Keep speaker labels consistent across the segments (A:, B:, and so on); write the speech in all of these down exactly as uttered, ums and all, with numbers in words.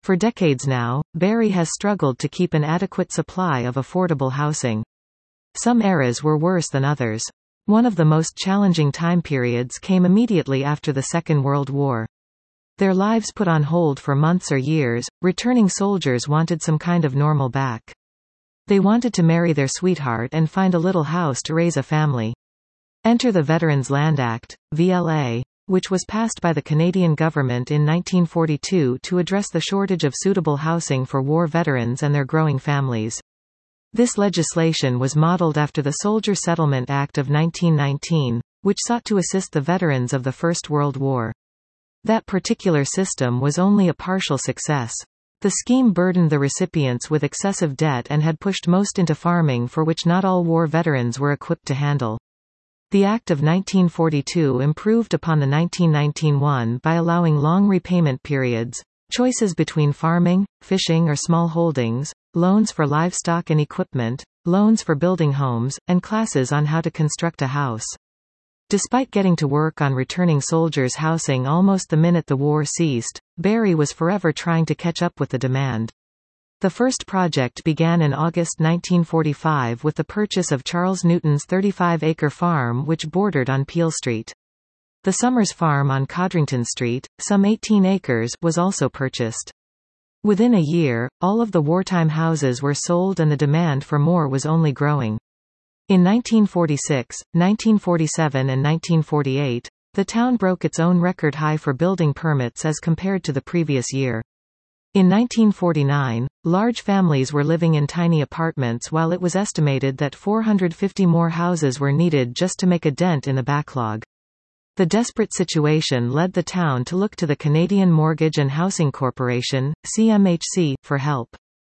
A: For decades now, Barrie has struggled to keep an adequate supply of affordable housing. Some eras were worse than others. One of the most challenging time periods came immediately after the Second World War. Their lives put on hold for months or years, returning soldiers wanted some kind of normal back. They wanted to marry their sweetheart and find a little house to raise a family. Enter the Veterans Land Act, V L A, which was passed by the Canadian government in nineteen forty-two to address the shortage of suitable housing for war veterans and their growing families. This legislation was modeled after the Soldier Settlement Act of nineteen nineteen, which sought to assist the veterans of the First World War. That particular system was only a partial success. The scheme burdened the recipients with excessive debt and had pushed most into farming, for which not all war veterans were equipped to handle. The Act of nineteen forty-two improved upon the nineteen nineteen one by allowing long repayment periods, choices between farming, fishing or small holdings, loans for livestock and equipment, loans for building homes, and classes on how to construct a house. Despite getting to work on returning soldiers' housing almost the minute the war ceased, Barrie was forever trying to catch up with the demand. The first project began in August nineteen forty-five with the purchase of Charles Newton's thirty-five acre farm which bordered on Peel Street. The Summers Farm on Codrington Street, some eighteen acres, was also purchased. Within a year, all of the wartime houses were sold and the demand for more was only growing. In nineteen forty-six, nineteen forty-seven and nineteen forty-eight, the town broke its own record high for building permits as compared to the previous year. In nineteen forty-nine, large families were living in tiny apartments while it was estimated that four hundred fifty more houses were needed just to make a dent in the backlog. The desperate situation led the town to look to the Canadian Mortgage and Housing Corporation, C M H C, for help.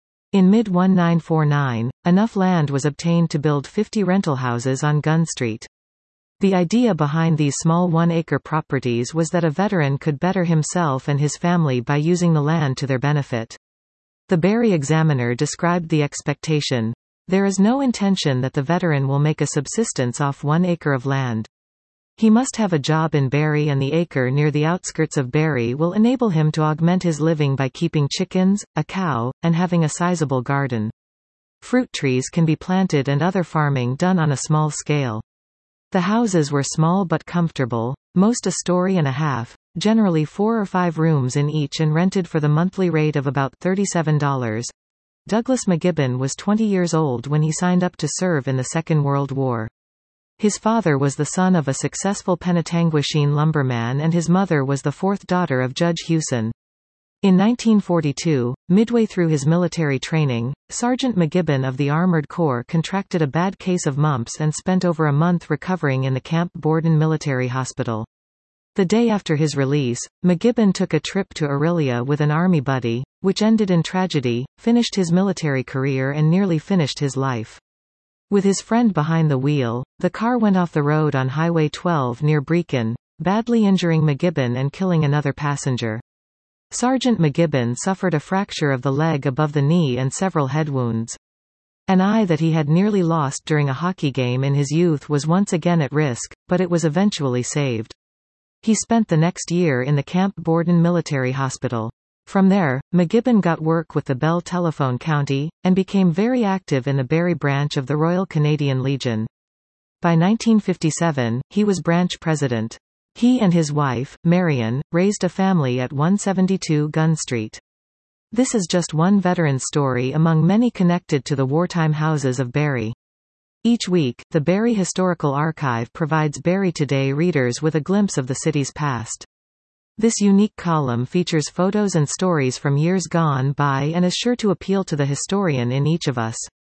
A: In mid nineteen forty-nine, enough land was obtained to build fifty rental houses on Gunn Street. The idea behind these small one-acre properties was that a veteran could better himself and his family by using the land to their benefit. The Barrie Examiner described the expectation, "There is no intention that the veteran will make a subsistence off one acre of land. He must have a job in Barrie, and the acre near the outskirts of Barrie will enable him to augment his living by keeping chickens, a cow, and having a sizable garden. Fruit trees can be planted and other farming done on a small scale." The houses were small but comfortable, most a story and a half, generally four or five rooms in each, and rented for the monthly rate of about thirty-seven dollars. Douglas McGibbon was twenty years old when he signed up to serve in the Second World War. His father was the son of a successful Penetanguishene lumberman and his mother was the fourth daughter of Judge Hewson. In nineteen forty-two, midway through his military training, Sergeant McGibbon of the Armored Corps contracted a bad case of mumps and spent over a month recovering in the Camp Borden Military Hospital. The day after his release, McGibbon took a trip to Orillia with an army buddy, which ended in tragedy, finished his military career and nearly finished his life. With his friend behind the wheel, the car went off the road on Highway twelve near Brechin, badly injuring McGibbon and killing another passenger. Sergeant McGibbon suffered a fracture of the leg above the knee and several head wounds. An eye that he had nearly lost during a hockey game in his youth was once again at risk, but it was eventually saved. He spent the next year in the Camp Borden Military Hospital. From there, McGibbon got work with the Bell Telephone County, and became very active in the Barrie branch of the Royal Canadian Legion. By nineteen fifty-seven, he was branch president. He and his wife, Marion, raised a family at one seventy-two Gunn Street. This is just one veteran story among many connected to the wartime houses of Barrie. Each week, the Barrie Historical Archive provides Barrie Today readers with a glimpse of the city's past. This unique column features photos and stories from years gone by and is sure to appeal to the historian in each of us.